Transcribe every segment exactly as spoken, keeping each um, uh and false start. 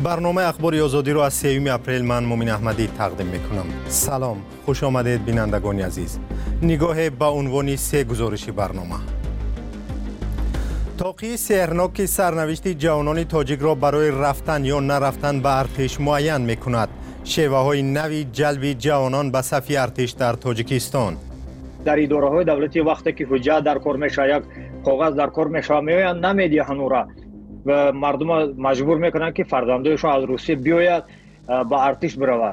برنامه اخبار آزادی رو از سوم اپریل من مومن احمدی تقدیم میکنم. سلام، خوش آمدید بینندگان عزیز. نگاه به عنوان سه گزارشی برنامه. توقیع سحرناک سرنوشت جوانان تاجیک را برای رفتن یا نرفتن به ارتش معین میکند. شیوه های نوی جلب جوانان به صف ارتش در تاجیکستان. در اداره های دولتی وقتی که حجت در کار میشه، یک کاغذ در کار میشه، میآیند نمیدهند را و مردم مجبور میکنند که فرزندانشون از روسیه بیاید به ارتش برود.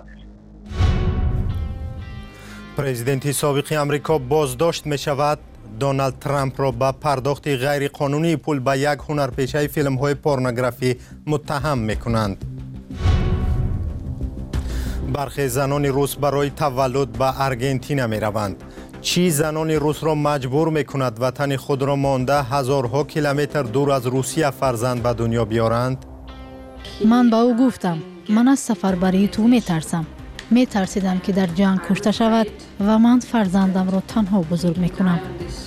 پرزیدنت سابق امریکا بازداشت می شود. دونالد ترامپ را به پرداخت غیر قانونی پول به یک هنرپیشه فیلم های پورنوگرافی متهم می کنند. برخی زنان روس برای تولد به آرژانتین می روند. چی زنان روس را مجبور می کند وطن خود را مانده هزارها کیلومتر دور از روسیه فرزند به دنیا بیارند؟ من با او گفتم من از سفر برای تو می ترسم. می ترسیدم که در جنگ کشته شود و من فرزندم را تنها بزرگ می کنم.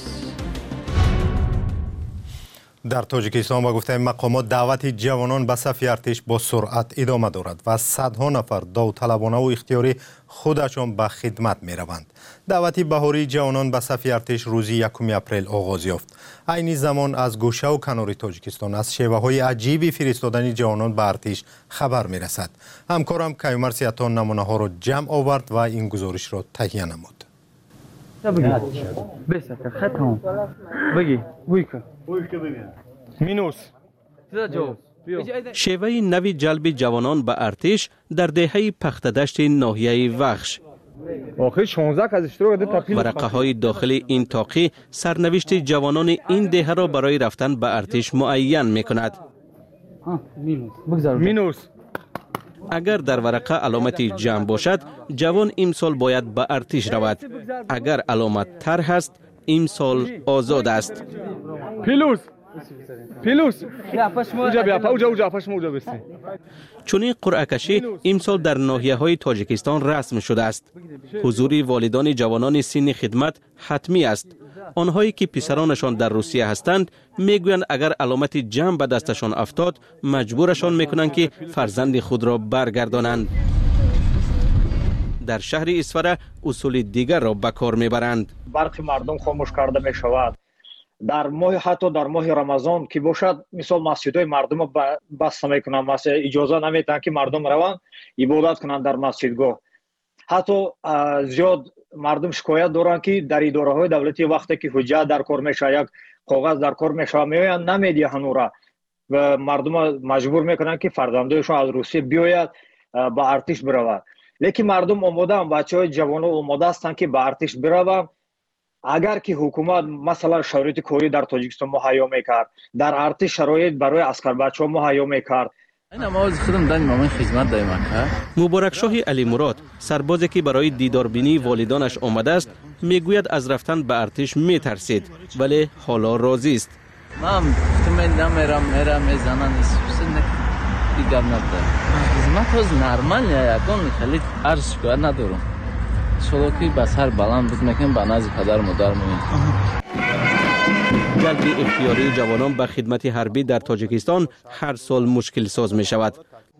در تاجیکستان با گفته مقامات دعوت جوانان به صف ارتش با سرعت ادامه دارد و صدها نفر داوطلبانه و اختیاری خودشان به خدمت می روند. دعوت بهاری جوانان به صف ارتش روزی یکم اپریل آغاز یافت. عین زمان از گوشه و کنار تاجیکستان از شیوه های عجیبی فرستادن جوانان به ارتش خبر می رسد. همکارم کیومرث سیاتان نمونه ها را جمع آورد و این گزارش را تهیه نمود. شیوه نوی جلب جوانان به ارتش در دهه پختدشت ناحیه وخش. ورقه های داخل این تاقی سرنوشت جوانان این دهه را برای رفتن به ارتش معین می کند. اگر در ورقه علامت جمع باشد، جوان امسال باید به ارتش رود. اگر علامت تر هست، امسال آزاد است. پیلوس پیلوس اوجا بیا اوجا اوجا پاش موجا بسی. چنین قرعه کشی امسال در ناحیه های تاجیکستان رسم شده است. حضور والدان جوانان سن خدمت حتمی است. آنهایی که پسرانشان در روسیه هستند میگویند اگر علامت جمع به دستشان افتاد مجبورشان میکنند که فرزند خود را برگردانند. در شهر اسفره اصول دیگر را به کار میبرند. برخی مردم خاموش کرده میشود. در ماه حتی در ماه رمضان که باشد مثال مسجدهای مردم را بسته میکنند، مثلا اجازه نمیدن که مردم روند عبادت کنند در مسجدگاه. حتی زیاد مردم شکایت دارند که در اداره های دولتی وقتی که حجت در کار میشه، یک کاغذ در کار میشه، میآیند نمیدهند را و مردم مجبور میکنند که فرزندانشون از روسیه بیاید به ارتش برود. لیکن مردم آماده اند، بچهای جوان آماده هستند که به ارتش بروند. اگر که حکومت مثلا شرایط کاری در تاجیکستان مهیا میکرد، در ارتش شرایط برای عسکر بچه‌ها مهیا میکرد. مبارک شاه علی مراد، سربازی که برای دیداربینی والدانش آمده است، میگوید از رفتن به ارتش میترسید ولی حالا راضی است. من گفتم نمیرم میرم میزنن اسپسن دیگر ندارم. خدمت از نرمال یکان خیلی ارز شکایت ندارم. شلوکی بسر بلند بود میکنم به نزد پدر مادر میمونم. جلب اختیاری جوانان به خدمت حربی در تاجیکستان هر سال مشکل ساز می شود.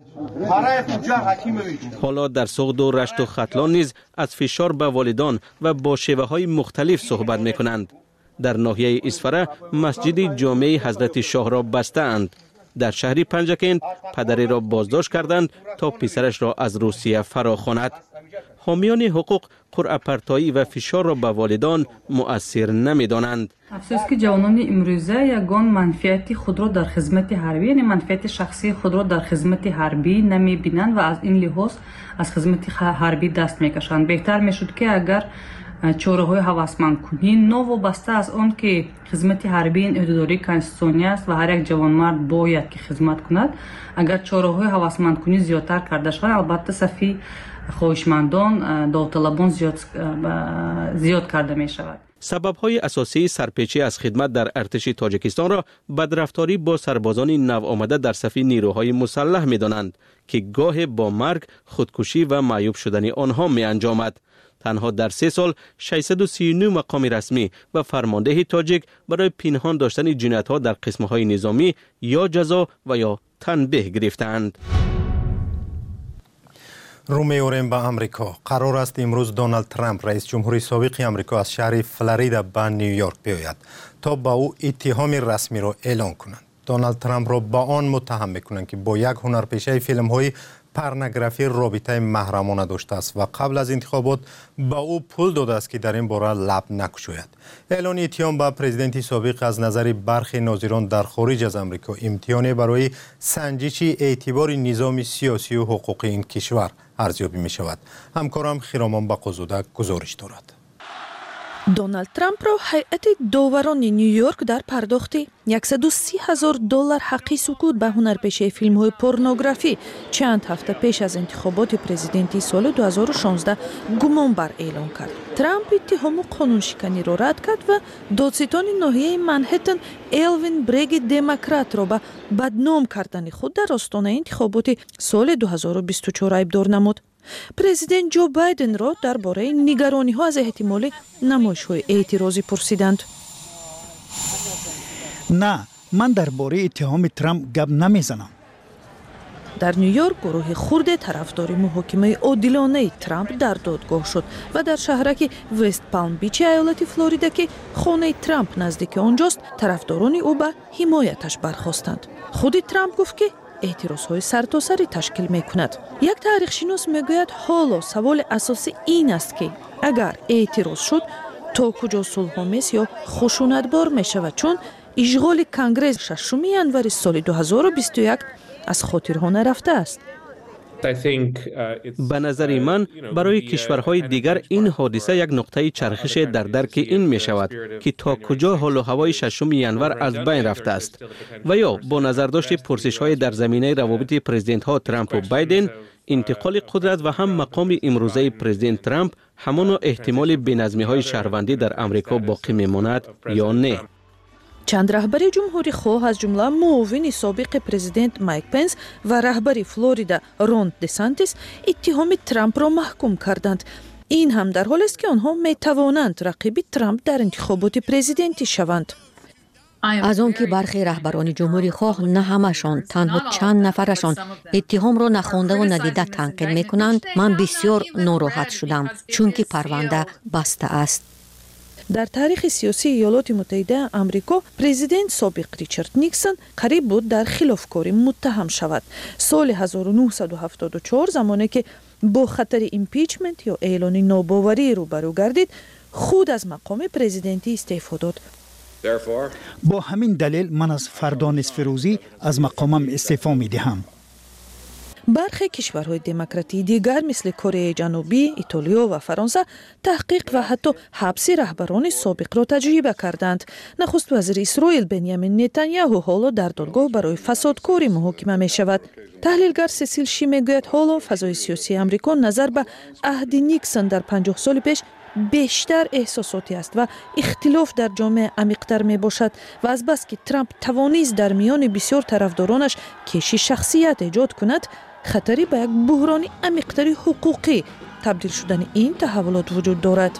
حالا در سغد و رشت و ختلان نیز از فشار به والدان و با شیوه های مختلف صحبت می کنند. در ناحیه اسفره مسجد جامع حضرت شاه را بستند. در شهر پنجکند پدری را بازداشت کردند تا پسرش را از روسیه فراخواند. حامیان حقوق قرعه پرتایی و فشار را به والدان مؤثر نمی‌دانند. افسوس که جوانان امروزه یگان منفعت خود را در خدمت حربی، یعنی منفعت شخصی خود را در خدمت حربی نمی‌بینند و از این لحاظ از خدمت حربی دست می‌کشند. بهتر می‌شد که اگر چاره‌های هوسمند کنی نوابسته از آن که خدمت حربی این عهده‌داری کانستیتوسیونی است و هر یک جوانمرد باید که خدمت کند، اگر چاره‌های هوسمند کنی زیادتر کرده شود، البته صفی خواهشمندان داوطلبان زیاد زیاد کرده می شود. سبب‌های اساسی سرپیچی از خدمت در ارتش تاجیکستان را بدرفتاری با سربازان نو آمده در صف نیروهای مسلح می‌دانند که گاه با مرگ، خودکشی و معیوب شدن آنها می انجامد. تنها در سه سال ششصد و سی و نه مقام رسمی و فرمانده تاجیک برای پنهان داشتن جنایت‌ها در قسم‌های نظامی یا جزا و یا تنبیه گرفتند. رو می‌آوریم به آمریکا. قرار است امروز دونالد ترامپ رئیس جمهوری سابق آمریکا از شهر فلوریدا به نیویورک بیاید تا با او اتهام رسمی را اعلان کنند. دونالد ترامپ را با آن متهم می‌کنند که با یک هنرپیشه فیلم‌های پورنوگرافی رابطه محرمانه داشته است و قبل از انتخابات با او پول داده است که در این باره لب نگشاید. اعلان اتهام به پرزیدنت سابق از نظر برخی ناظران در خارج از آمریکا امتحانی برای سنجش اعتبار نظام سیاسی و حقوقی این کشور ارزیابی می شود. همکارم خیرامان بقازاده گزارش دارد. دونالد ترامپ را هیئت داوران نیویورک در پرداخت صد و سی هزار دلار حقی سکوت به هنرپیشه فیلم‌های پورنوگرافی چند هفته پیش از انتخابات پرزیدنتی سال دو هزار و شانزده گمان بر اعلان کرد. ترامپ اتهام قانونشکنی را رد کرد و دادستان ناحیه منهتن الوین برگ دموکرات را به بدنام کردن خود در آستانه انتخابات سال دو هزار و بیست و چهار ایبدار نمود. پرزیدنت جو بایدن را درباره نگرانی ها از احتمال نمایش های اعتراضی پرسیدند. نه، من درباره اتهام ترامپ گپ نمیزنم. در نیویورک گروه خرد طرفدار محاکمه عادلانه ترامپ در دادگاه شد و در شهرک وست پالم بیچ ایالت فلوریدا که خانه ترامپ نزدیک آنجاست طرفداران او به حمایتش برخاستند. خود ترامپ گفت که اعتراضهای سرتاسری تشکیل می کند. یک تاریخ شناس می گوید حالا سوال اساسی این است که اگر اعتراض شد تا کجا صلح‌آمیز یا خشونتبار می شود، چون اشغال کنگره ششم ژانویه سال دو هزار و بیست و یک از خاطرها نرفته است. به نظر من برای کشورهای دیگر این حادثه یک نقطه چرخش در درک این می شود که تا کجا حال و هوای ششم ژانویه از بین رفته است و یا با نظر داشت پرسش های در زمینه روابط پرزیدنت ها ترامپ و بایدن، انتقال قدرت و هم مقام امروزه پرزیدنت ترامپ همان احتمال بی‌نظمی های شهروندی در آمریکا باقی میماند یا نه. چند رهبر جمهوری خواه از جمله معاون سابق پرزیدنت مایک پنس و رهبر فلوریدا رون دسانتیس اتهام ترامپ را محکوم کردند. این هم در حالی است که آنها می توانند رقیب ترامپ در انتخابات پرزیدنتی شوند. از آن که برخی رهبران جمهوری خواه نه همشان تنها چند نفرشان اتهام را نخوانده و ندیده تنقید می کنند، من بسیار ناراحت شدم چون که پرونده بسته است. در تاریخ سیاسی ایالات متحده آمریکا پرزیدنت سابق ریچارد نیکسون قریب بود در خلافکاری متهم شود. سال هزار و نهصد و هفتاد و چهار زمانی که با خطر ایمپیچمنت یا اعلان ناباوری روبرو گردید، خود از مقام پرزیدنتی استعفا داد. با همین دلیل من از فردا نصف روزی از مقامم استعفا می دهم. برخی کشورهای دموکراتی دیگر مثل کره جنوبی، ایتالیا و فرانسه تحقیق و حتی حبس رهبران سابق را تجربه کردند. نخست وزیر اسرائیل بنیامین نتانیاهو حالا در دادگاه برای فسادکاری محاکمه می شود. تحلیلگر سیسیل شی می گوید حالا فضای سیاسی آمریکا نظر به عهد نیکسون در پنجاه سال پیش بیشتر احساساتی است و اختلاف در جامعه عمیق‌تر می باشد و از بس که ترامپ توانست در میان بسیار طرفدارانش کشی شخصیت ایجاد کند، خطری به یک بحران عمیق‌تری حقوقی تبدیل شدن این تحولات وجود دارد.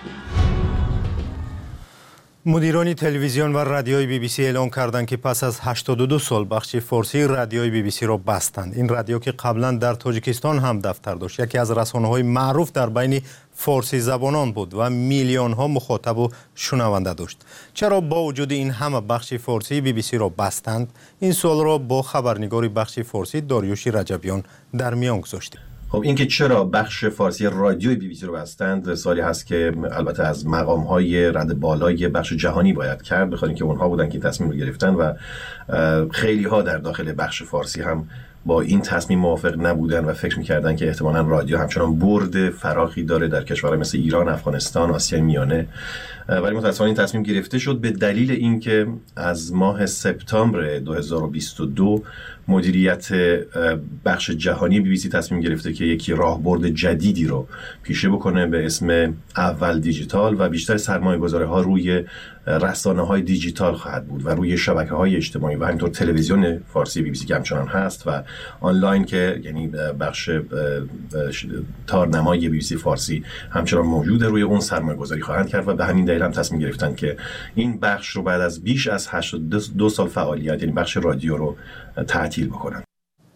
مدیران تلویزیون و رادیوی بی بی سی اعلام کردند که پس از هشتاد و دو سال بخش فارسی رادیوی بی بی سی را بستند. این رادیو که قبلا در تاجیکستان هم دفتر داشت، یکی از رسانه‌های معروف در بین فارسی زبانان بود و میلیون ها مخاطب و شنونده داشت. چرا با وجود این همه بخش فارسی بی بی سی را بستند؟ این سوال را با خبرنگار بخش فارسی داریوش رجبیان در میان گذاشتیم. خب اینکه چرا بخش فارسی رادیوی بی بی سی رو بستند سوالی هست که البته از مقام‌های رد بالای بخش جهانی باید کرد، بخاطر اینکه اونها بودن که تصمیم رو گرفتن و خیلی ها در داخل بخش فارسی هم با این تصمیم موافق نبودن و فکر می‌کردن که احتمالاً رادیو همچنان برد فراخی داره در کشورهای مثل ایران، افغانستان، آسیای میانه، ولی متأسفانه این تصمیم گرفته شد به دلیل اینکه از ماه سپتامبر دو هزار و بیست و دو مدیریت بخش جهانی بی بی سی تصمیم گرفته که یکی راهبرد جدیدی رو پیشه بکنه به اسم اول دیجیتال و بیشتر سرمایه‌گذاری ها روی رسانه‌های دیجیتال خواهد بود و روی شبکه‌های اجتماعی و همینطور تلویزیون فارسی بی بی سی که همچنان هست و آنلاین که یعنی بخش تارنمای بی بی سی فارسی همچنان موجوده، روی اون سرمایه‌گذاری خواهند کرد و به همین دلیل هم تصمیم گرفتن که این بخش رو بعد از بیش از هشتاد و دو سال فعالیت، یعنی بخش رادیو رو تعطیل بکنن.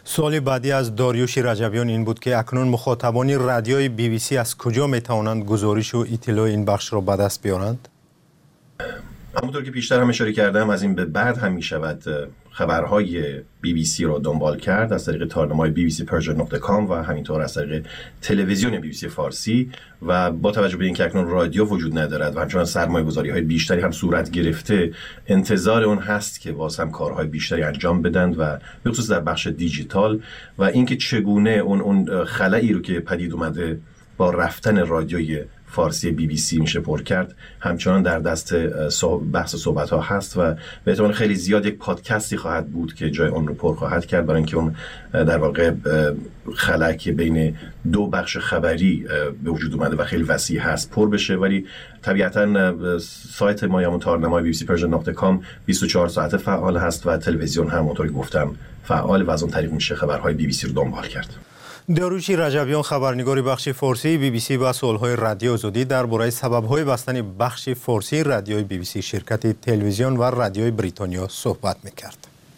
سوال بعدی از داریوش رجبیان این بود که اکنون مخاطبان رادیوی بی بی سی از کجا می توانند گزارش و اطلاع این بخش را به دست بیارند؟ همونطور که پیشتر هم اشاره کردم، از این به بعد هم می شود خبرهای بی بی سی را دنبال کرد از طریق تارنمای بی بی سی پرژن نقطه کام و همینطور از طریق تلویزیون بی بی سی فارسی. و با توجه به اینکه اکنون رادیو وجود ندارد و همچنان سرمایه گذاری های بیشتری هم صورت گرفته، انتظار اون هست که باز هم کارهای بیشتری انجام بدن و به خصوص در بخش دیجیتال. و اینکه چگونه اون اون خلایی رو که پدید اومده با رفتن رادیوی فارسی بی بی سی میشه پر کرد، همچنان در دست بحث صحبت ها هست و به احتمال خیلی زیاد یک پادکستی خواهد بود که جای اون رو پر خواهد کرد، برای اینکه اون در واقع خلایی که بین دو بخش خبری به وجود اومده و خیلی وسیع هست پر بشه. ولی طبیعتاً سایت ما یا تارنمای بی بی سی پرژن نقطه کام بیست و چهار ساعته فعال هست و تلویزیون هم اونطور که گفتم فعال و از اون طریق میشه خبرهای بی بی سی رو دنبال کرد. داریوش رجبیان، خبرنگار بخش فارسی بی بی سی، با سوالهای رادیو آزادی درباره سبب‌های بستن بخش فارسی رادیوی بی بی سی شرکت تلویزیون و رادیوی بریتانیا صحبت می‌کرد.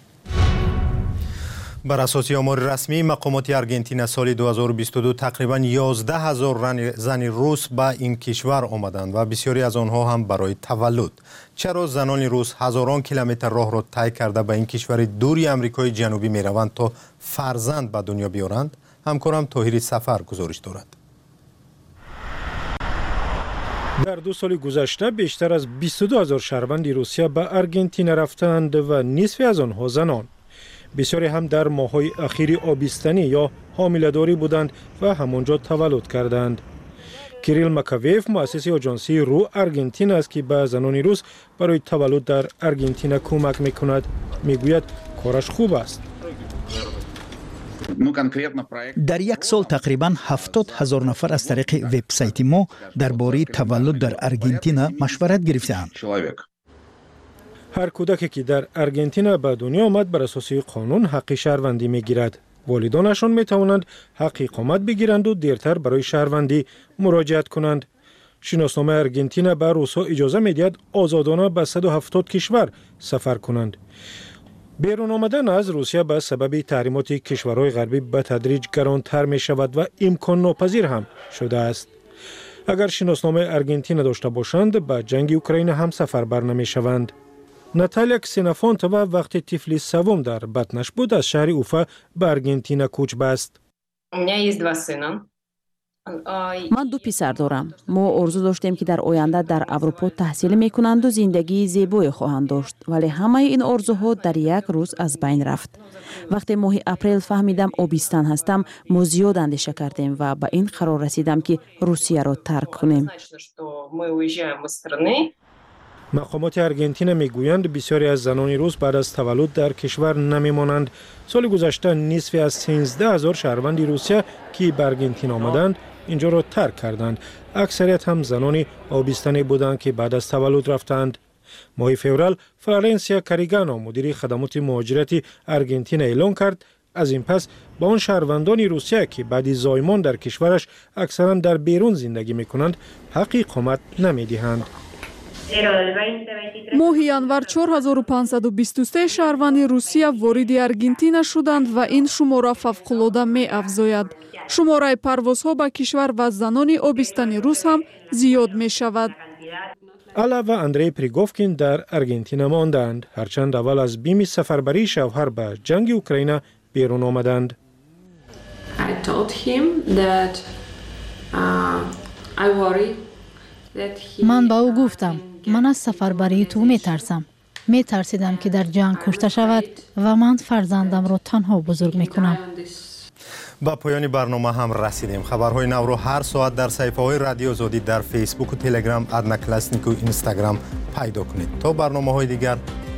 بر اساس آمار رسمی مقامات آرژانتین سال دو هزار و بیست و دو تقریباً یازده هزار زن روس به این کشور آمدند و بسیاری از آنها هم برای تولد. چرا زنان روس هزاران کیلومتر راه را طی کرده به این کشور دوری آمریکای جنوبی می‌روند تا فرزند به دنیا بیارند؟ همکارم طاهری سفر گزارش دارد. در دو سال گذشته بیشتر از بیست و دو هزار شهروند روسیه به آرژانتین رفتند و نصف از آنها زنان. بسیاری هم در ماه‌های اخیر آبستنی یا حامله‌داری بودند و همانجا تولد کردند. کیریل ماکاویف مؤسس آژانسی رو آرژانتین است که به زنان روس برای تولد در آرژانتین کمک می‌کند. می‌گوید کارش خوب است. در یک سال تقریباً هفتاد هزار نفر از طریق وبسایت ما درباره تولد در آرژانتین مشورت گرفتند. هر کودکی که در آرژانتین به دنیا آمد بر اساس قانون حق شهروندی میگیرد. والدانشان می توانند حق اقامت بگیرند و دیرتر برای شهروندی مراجعت کنند. شناسنامه آرژانتین به روس‌ها اجازه میدهد آزادانه به صد و هفتاد کشور سفر کنند. بیرون آمدن از روسیه به سبب تحریمات کشورهای غربی به تدریج گرانتر می شود و امکان ناپذیر هم شده است. اگر شناسنامه آرژانتین داشته باشند به جنگ اوکراین هم سفربر نمی شوند. ناتالیا کسینافونتووا وقتی طفلی سوم در بطنش بود از شهر اوفا به آرژانتین کوچ بست. من دو پسر دارم. ما آرزو داشتیم که در آینده در اروپا تحصیل میکنند و زندگی زیبایی خواهند داشت، ولی همه این آرزوها در یک روز از بین رفت. وقتی ماه اپریل فهمیدم آبستن هستم، ما زیاد اندیشه کردیم و به این قرار رسیدم که روسیه را ترک کنیم. مقامات آرژانتین میگویند بسیاری از زنان روس بعد از تولد در کشور نمیمانند. سال گذشته نصف از سیزده هزار شهروند روسیه که به آرژانتین آمدند اینجا را ترک کردند. اکثریت هم زنان آبستنی بودند که بعد از تولد رفتند. ماه فوریه فلورنسیا کاریگانو مدیر خدمات مهاجرتی آرژانتین اعلام کرد از این پس با آن شهروندان روسیه که بعد زایمان در کشورش اکثرا در بیرون زندگی میکنند حق اقامت نمیدهند. ماه январ چهار هزار و پانصد و بیست و سه شهروند روسیه وارد آرژانتین شدند و این شماره فوق‌العاده می‌افزاید. شماره پروازها به کشور و زنان آبستنی روس هم زیاد می‌شود. الا و اندری پریگوفکین در آرژانتین ماندند، هرچند اول از بیم سفربری شوهر به جنگ اوکراین بیرون آمدند. I told him that uh, I worry. من با او گفتم من از سفربری تو می ترسم. می ترسیدم که در جنگ کشته شود و من فرزندم را تنها بزرگ می کنم. با پایان برنامه هم رسیدیم. خبرهای نو رو هر ساعت در صفحه های رادیو آزادی در فیسبوک و تلگرام، ادنا کلاسنیک و اینستاگرام پیدا کنید. تا برنامه های دیگر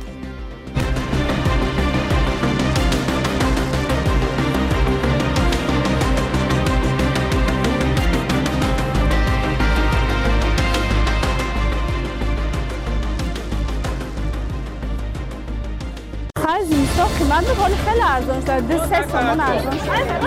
قیمت خیلی خیلی ارزان شده. سه تومان ارزان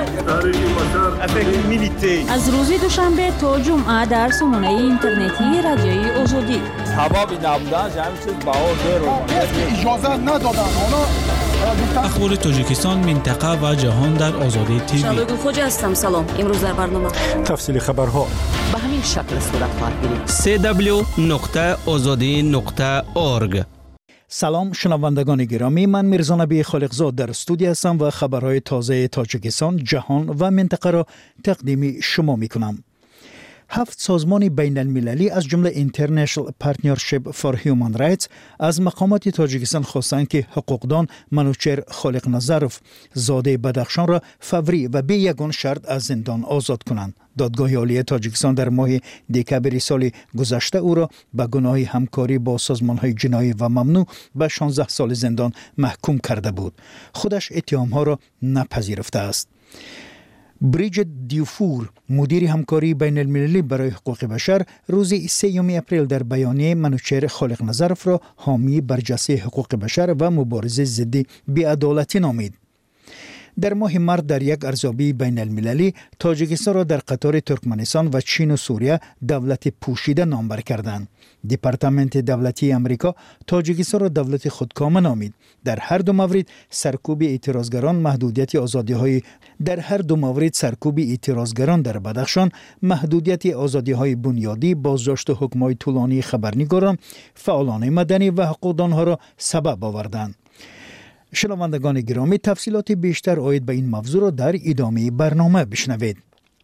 شده. از روز دوشنبه تا جمعه در سامانه اینترنتی رادیوی آزادی. کبابی نبودن همین چیز باور رو. اجازه ندادن. اخبار تاجیکستان، منطقه و جهان در آزادی تیوی. شادو خوج هستم. سلام. امروز در برنامه تفصیل خبرها به همین شکل صورت خواهد گرفت. سی دبلیو نقطه آزادی نقطه اورگ. سلام شنوندگان گرامی، من میرزا نبی خالقزاد در استودیو هستم و خبرهای تازه تاجیکستان، جهان و منطقه را تقدیم شما میکنم. هفت سازمان بین المللی از جمله International Partnership for Human Rights از مقامات تاجیکستان خواستند که حقوقدان منوچهر خالقنظرف زاده بدخشان را فوری و بی یگان شرط از زندان آزاد کنند. دادگاه عالی تاجیکستان در ماه دکبر سال گذشته او را به گناه همکاری با سازمان‌های جنایی و ممنوع به شانزده سال زندان محکوم کرده بود. خودش اتهام‌ها را نپذیرفته است. بریجت دیوفور، مدیر همکاری بین المللی برای حقوق بشر، روز سوم اپریل در بیانیه منوچهر خالقنظرف را حامی برجسته حقوق بشر و مبارزه ضد بی‌عدالتی نامید. در ماه مارس در یک ارزیابی بین المللی تاجیکستان را در قطار ترکمنستان و چین و سوریه دولت پوشیده نامبر کردند. دپارتمنت دولتی امریکا تاجیکستان را دولت خودکامه نامید. در هر دو مورد سرکوب اعتراضگران محدودیت آزادی‌های در هر دو مورد سرکوب اعتراضگران در بدخشان، محدودیت آزادی‌های بنیادی، بازداشت حکم‌های طولانی خبرنگاران، فعالان مدنی و حقوقدانها را سبب آوردند. شنوندگان گرامی، تفصیلات بیشتر عاید به این موضوع را در ادامه برنامه بشنوید.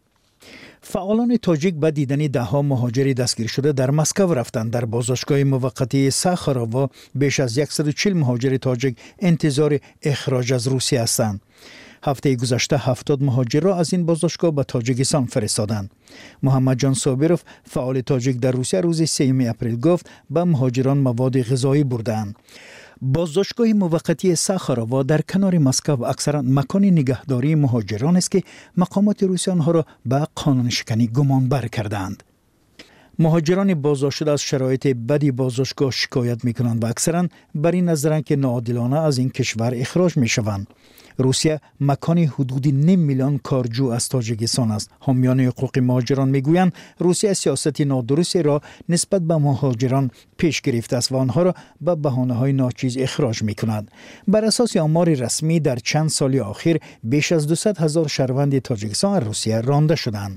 فعالان تاجیک به دیدن دهها مهاجر دستگیر شده در مسکو رفتند. در بازداشتگاه موقتی ساخارووا بیش از صد و چهل مهاجر تاجیک انتظار اخراج از روسیه هستند. هفته گذشته هفتاد مهاجر را از این بازداشتگاه به تاجیکستان فرستادند. محمد جان صابروف، فعال تاجیک در روسیه، روز سوم اپریل گفت به مهاجران مواد غذایی بردند. بازداشتگاه موقتی ساخارووا در کنار مسکو اکثرا مکان نگهداری مهاجران است که مقامات روسیه آنها را به قانون شکنی گمان بر کردند. مهاجران بازداشت شده از شرایط بدی بازداشتگاه شکایت میکنند و اکثرا بر این نظرند که ناعادلانه از این کشور اخراج میشوند. روسیه مکان حدود نیم میلیون کارجو از تاجیکستان است. حامیان حقوق مهاجران میگویند روسیه سیاست نادرستی را نسبت به مهاجران پیش گرفته است و آنها را به بهانه‌های ناچیز اخراج میکند. بر اساس آمار رسمی در چند سال اخیر بیش از دویست هزار شهروند تاجیکستان از روسیه رانده شدند.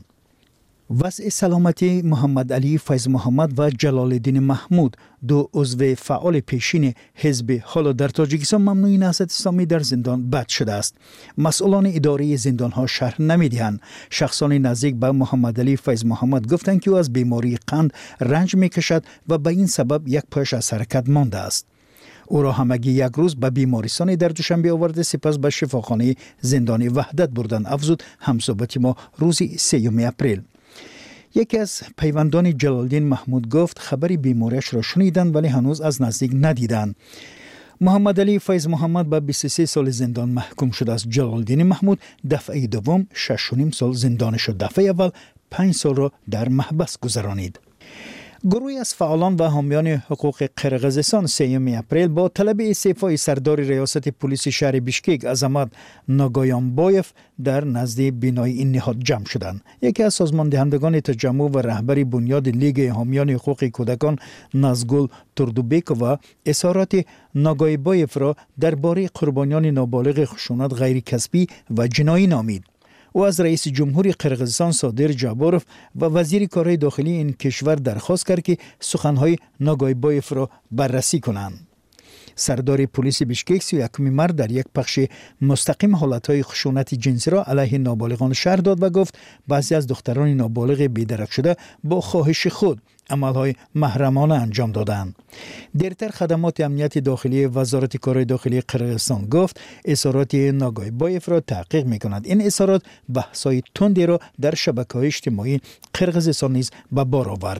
وضع سلامتی محمد علی فیض محمد و جلال الدین محمود، دو عضو فعال پیشین حزب حالا در تاجیکستان ممنوع نهضت اسلامی، در زندان بند شده است. مسئولان اداره زندان ها شرح نمیدهند. شخصان نزدیک به محمد علی فیض محمد گفتند که او از بیماری قند رنج میکشد و به این سبب یک پایش از حرکت مانده است. او را همگی یک روز به بیمارستان در دوشنبه آورده، سپس به شفاخانه زندان وحدت بردند، افزود همصحبت ما روز سوم اپریل. یکی از پیوندان جلال الدین محمود گفت خبری بیماریش را شنیدند ولی هنوز از نزدیک ندیدند. محمد علی فیض محمد به بیست و سه سال زندان محکوم شده است. جلال الدین محمود دفعه دوم شش و نیم سال زندان شد. دفعه اول پنج سال را در محبس گذرانید. گروهی از فعالان و حامیان حقوق قرقیزستان سوم اپریل با طلب استعفای سردار ریاست پلیس شهر بیشکک عظمت ناگایانبایف در نزد بینای این نهاد جمع شدند. یکی از سازماندهندگان تجمع و رهبر بنیاد لیگ حامیان حقوق کودکان نازگل تردوبیکووا اظهارات ناگایانبایف را درباره قربانیان نابالغ خشونت غیر کسبی و جنایی نامید. او از رئیس جمهوری قرقیزستان صادر جابروف و وزیر کارهای داخلی این کشور درخواست کرد که سخنهای ناگایانبایف را بررسی کنند. سردار پلیس بیشکک سی و یکم مارس در یک پخش مستقیم حالتهای خشونت جنسی را علیه نابالغان شهر داد و گفت بعضی از دختران نابالغ بی‌درک شده با خواهش خود عملهای محرمانه انجام دادند. دیرتر خدمات امنیت داخلی وزارت کارهای داخلی قرقیزستان گفت اظهارات ناگایانبایف را تحقیق می‌کند. این اظهارات بحث‌های تندی را در شبکه‌های اجتماعی قرقیزستان نیز به بار آورد.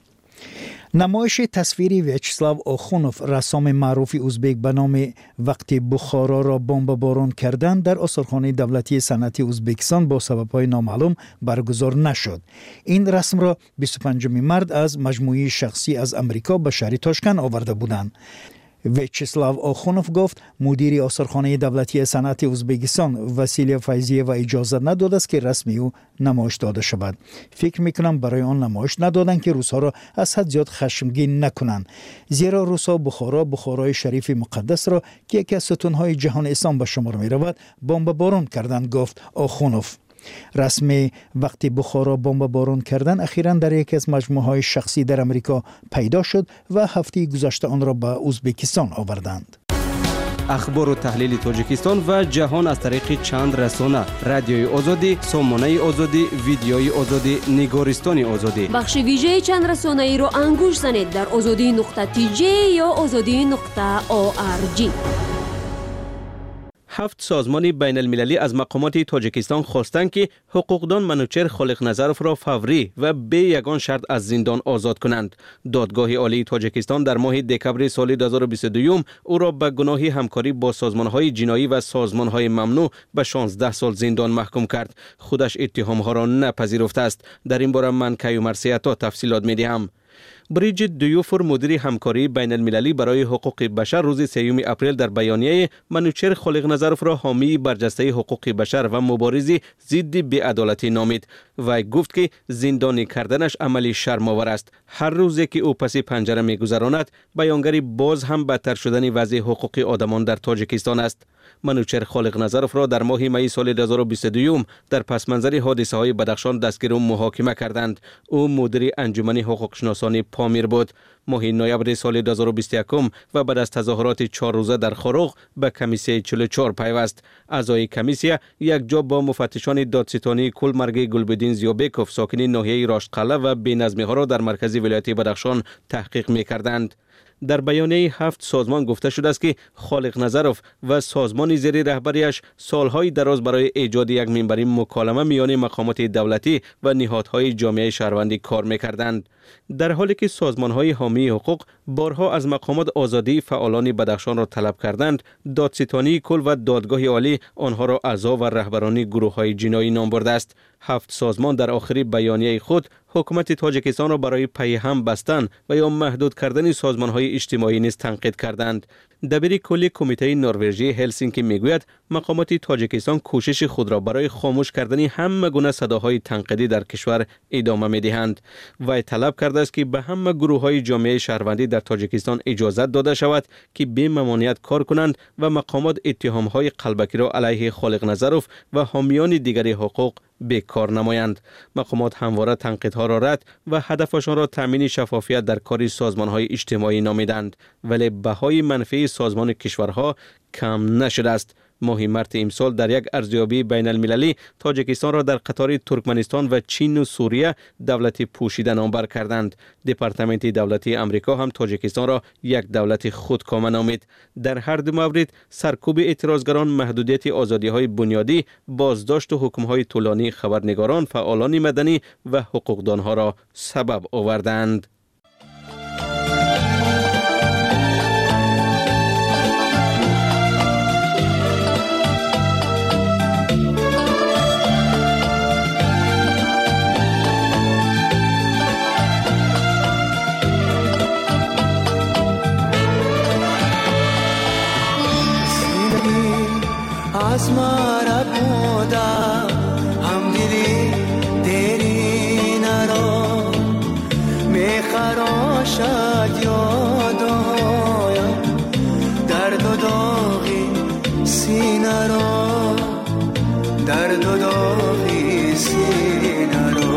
نمایش تصویری ویاچسلاو آخونوف، رسام معروف ازبک به نام وقت بخارا را بمباران کردند، در آثارخانه دولتی صنعتی ازبکستان با سبب‌های نامعلوم برگزار نشد. این رسم را بیست و پنجم مارس از مجموعه شخصی از امریکا به شهر تاشکند آورده بودند. ویچسلاو آخونوف گفت مدیر آثارخانه دولتی صنعت ازبکستان وسیله فیضیه و اجازه نداده است که رسمی او نمایش داده شود. فکر میکنم برای آن نمایش ندادن که روس‌ها را از حد زیاد خشمگین نکنند، زیرا روس‌ها بخارا بخارای شریف مقدس را که یکی از ستون‌های جهان اسلام به شمار می‌رود بمباران کردند، گفت آخونوف. رسمی وقتی بخارا بمباران کردن اخیراً در یکی از مجموعه‌های شخصی در امریکا پیدا شد و هفته گذشته آن را به ازبکستان آوردند. اخبار و تحلیل تاجیکستان و جهان از طریق چند رسانه: رادیوی آزادی، سامانه آزادی، ویدیوی آزادی، نگارستان آزادی. بخش ویژه چند رسانه ای را انگوش زنید در آزادی نقطه تی جی یا آزادی نقطه او آر جی. هفت سازمان بین المللی از مقامات تاجیکستان خواستند که حقوقدان منوچهر خالق‌نظرف را فوری و بی یگان شرط از زندان آزاد کنند. دادگاه عالی تاجیکستان در ماه دکمبر سال دو هزار و بیست و دو او را به گناه همکاری با سازمان‌های جنایی و سازمان‌های ممنوع به شانزده سال زندان محکوم کرد. خودش اتهام‌ها را نپذیرفته است. در این باره من کیومرث سیاتا تفصیلات می‌دهم. بریجیت دیوفور مدیر همکاری بین المللی برای حقوق بشر روز سوم اپریل در بیانیه منوچهر خالق‌نظرف را حامی برجسته حقوق بشر و مبارز ضد بی‌عدالتی نامید و گفت که زندانی کردنش عملی شرم‌آور است. هر روزی که او پس پنجره می‌گذراند بیانگری باز هم بدتر شدن وضع حقوق آدمان در تاجیکستان است. منوچهر خالق‌نظرف را در ماه می سال دو هزار و بیست و دو در پس منظر حادثه های بدخشان دستگیر و محاکمه کردند. او مدیر انجمن حقوق شناسان پامیر بود. ماه نوامبر سال دو هزار و بیست و یک و بعد از تظاهرات چهار روزه در خاروغ به کمیسیه چهل و چهار پیوست. اعضای کمیسیه یک جا با مفتشان دادستانی کلمرگ گلبدین زیوبکوف ساکن ناحیه راشدقلعه و بی‌نظمی ها را در مرکز ولایت بدخشان تحقیق می‌کردند. در بیانیه هفت سازمان گفته شده است که خالق‌نظرف و سازمان زیر رهبریش سالهای دراز برای ایجاد یک منبر مکالمه میان مقامات دولتی و نهادهای جامعه شهروندی کار می‌کردند، در حالی که سازمان‌های حامی حقوق بارها از مقامات آزادی فعالان بدخشان را طلب کردند. دادستانی کل و دادگاه عالی آنها را اعضا و رهبران گروه‌های جنایی نام برده است. هفت سازمان در آخر بیانیه خود حکومت تاجیکستان را برای پی هم بستن و یا محدود کردن سازمان‌های اجتماعی نیز تنقید کردند. دبیر کل کمیته نروژی هلسینکی میگوید مقامات تاجیکستان کوشش خود را برای خاموش کردن همه گونه صداهای تنقیدی در کشور ادامه می‌دهند و طلب کرده است که به همه گروه‌های جامعه شهروندی در تاجیکستان اجازه داده شود که بی ممانعت کار کنند و مقامات اتهام‌های قلبکی را علیه خالق‌نظرف و حامیان دیگر حقوق بیکار نمایند. مقامات همواره تنقیدها را رد و هدفشان را تامین شفافیت در کار سازمان‌های اجتماعی نامیدند، ولی بهای منفی سازمان کشورها کم نشده است. ماه مارس امسال در یک ارزیابی بین المللی تاجیکستان را در قطار ترکمنستان و چین و سوریه دولت پوشیده نامبر کردند. دپارتمنت دولتی امریکا هم تاجیکستان را یک دولت خودکامه نامید. در هر دو مورد سرکوب اعتراضگران، محدودیت آزادی‌های بنیادی، بازداشت و حکم‌های طولانی خبرنگاران، فعالان مدنی و حقوقدانها را سبب آوردند. आसमारा बूंदा हम दिली तेरी नरो मैं खरोशात यादो दर्द दोगी सीनरो दर्द दोगी सीनरो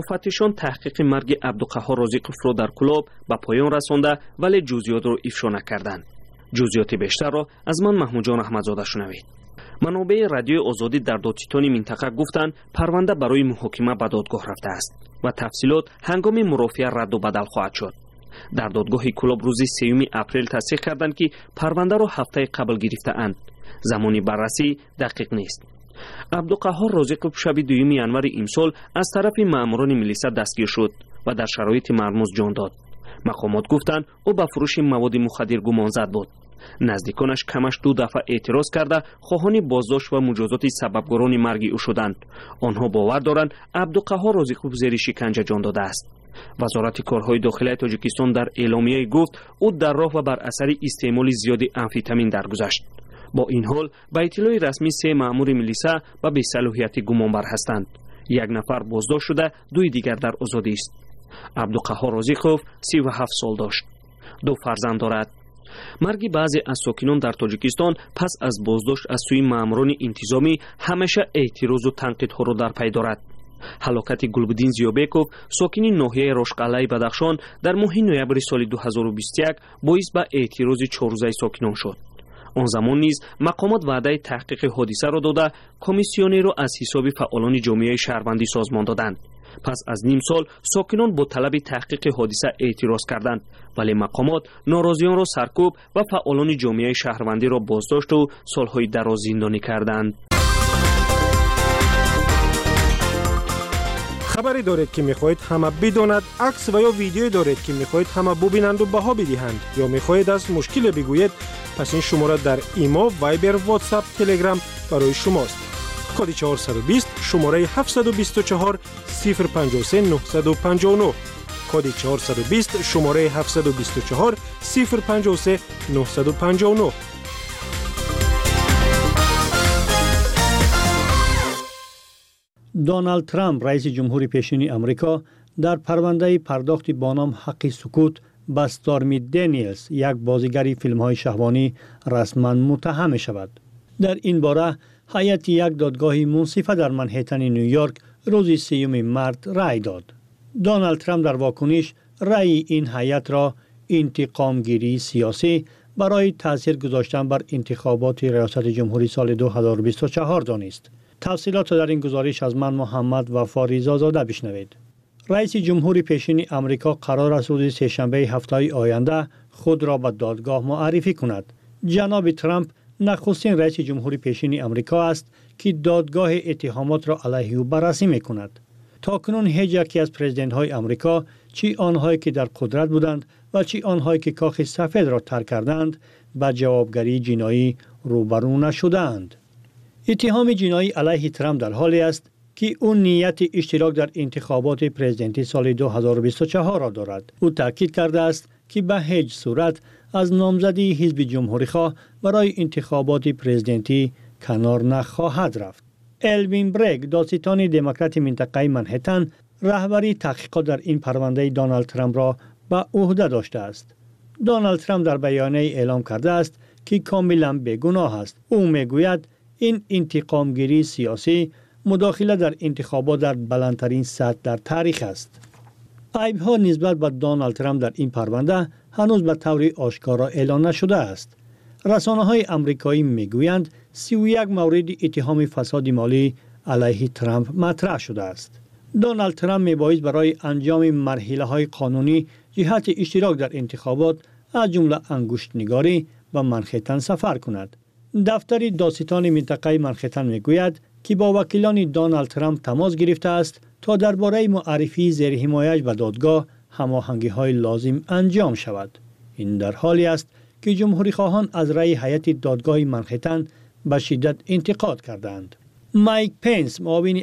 مفتشان تحقیق مرگ عبدالقهار رازقوف را در کلاب به پایان رسانده ولی جزئیات را افشا نکردند. جزئیات بیشتر را از من محمود جان احمدزاده شنوید. منابع رادیو آزادی در دو تیتانی منطقه گفتند پرونده برای محاکمه به دادگاه رفته است و تفصیلات هنگام مرافعه رد و بدل خواهد شد. در دادگاه کلاب روز سوم اپریل تصدیق کردند که پرونده را هفته قبل گرفته اند. زمانی بررسی دقیق نیست. عبدالقهار رازقوف شب دوم ینور امسال از طرف ماموران ملیسا دستگیر شد و در شرایط مرموز جان داد. مقامات گفتند او به فروش مواد مخدر گمانزد بود. نزدیکانش کمش دو دفعه اعتراض کرده خواهان بازداشت و مجازات سببگاران مرگ او شدند. آنها باور دارند عبدالقهار رازقوف زیر شکنجه جان داده است. وزارت کارهای داخلی تاجیکستان در اعلامیه گفت او در راه و بر اثر استعمال زیاد امفتامین درگذشت. با این حال به اطلاع رسمی سه مأمور ملیسا و به صلاحیت گمانبر هستند. یک نفر بازداشت شده، دوی دیگر در آزادی است. عبدالقهار رازقوف سی و هفت سال داشت. دو فرزند دارد. مرگ بعضی از ساکنان در تاجیکستان پس از بازداشت از سوی ماموران انتظامی همیشه اعتراض و تنقیدها را در پی دارد. هلاکت گلبدین زیابکوف ساکن ناحیه رشقلعه بدخشان در ماه نوامبر سال دو هزار و بیست و یک باعث به اعتراض چهار روزه ساکنان شد. آن زمان نیز مقامات وعده تحقیق حادثه را داده کمیسیونی را از حساب فعالان جامعه شهروندی سازمان دادند. پس از نیم سال ساکنان با طلب تحقیق حادثه اعتراض کردند ولی مقامات ناراضیان را سرکوب و فعالان جامعه شهروندی را بازداشت و سالهای دراز زندانی کردند. خبری دارید که میخواهید همه بداند، عکس و یا ویدیویی دارید که میخواهید همه ببینند و بها بدهند یا میخواهید از مشکل بگویید، پس این شماره در ایما، وایبر، واتساپ، تلگرام برای شماست. کد چهارصد و بیست شماره هفتصد و بیست و چهار صفر پنجاه و سه نهصد و پنجاه و نه. کد چهارصد و بیست شماره هفتصد و بیست و چهار صفر پنجاه و سه نهصد و پنجاه و نه. دونالد ترامپ رئیس جمهوری پیشین آمریکا در پرونده پرداخت با نام حق سکوت به استورمی دنیلز، یک بازیگر فیلم‌های شهوانی، رسما متهم شود. در این باره هیئت یک دادگاه منصفه در منهتن نیویورک روز سیوم مارس رأی داد. دونالد ترامپ در واکنش رأی این هیئت را انتقام گیری سیاسی برای تاثیر گذاشتن بر انتخابات ریاست جمهوری سال دو هزار و بیست و چهار دانست. تفصیلات در این گزارش از من محمد وفا رضازاده بشنوید. رئیس جمهوری پیشین آمریکا قرار است روز سه‌شنبه هفته آینده خود را به دادگاه معرفی کند. جناب ترامپ نخستین رئیس جمهوری پیشین آمریکا است که دادگاه اتهامات را علیه او بررسی می‌کند. تاکنون هیچ یکی از پرزیدنت های آمریکا، چی آنهایی که در قدرت بودند و چی آنهایی که کاخ سفید را ترک کردند، به جوابگری جنایی روبرو نشدند. اتهام جنایی علیه ترامپ در حالی است که او نیت اشتراک در انتخابات پرزیدنتی سال دو هزار و بیست و چهار را دارد. او تاکید کرده است که به هیچ صورت از نامزدی حزب جمهوری‌خواه برای انتخابات پرزیدنتی کنار نخواهد رفت. الوین برگ، دادستان دموکرات منطقه منهتن، رهبری تحقیقات در این پرونده دونالد ترامپ را به عهده داشته است. دونالد ترامپ در بیانیه اعلام کرده است که کاملا بیگناه است. او میگوید این انتقامگیری سیاسی مداخله در انتخابات در بلندترین سطح در تاریخ است. عیب‌ها نسبت به دونالد ترامپ در این پرونده هنوز به طور آشکارا اعلان نشده است. رسانه‌های آمریکایی میگویند سی و یک مورد اتهام فساد مالی علیه ترامپ مطرح شده است. دونالد ترامپ میبایست برای انجام مرحله‌های قانونی جهت اشتراک در انتخابات از جمله انگشت‌نگاری به منهتن سفر کند. دفتر دادستان منطقه منهتن میگوید که با وکیلان دونالد ترامپ تماس گرفته است تا درباره معرفی زیر حمایت به دادگاه هماهنگی‌های لازم انجام شود. این در حالی است که جمهوری خواهان از رأی هیئت دادگاه منهتن به شدت انتقاد کردند. مایک پنس، معاون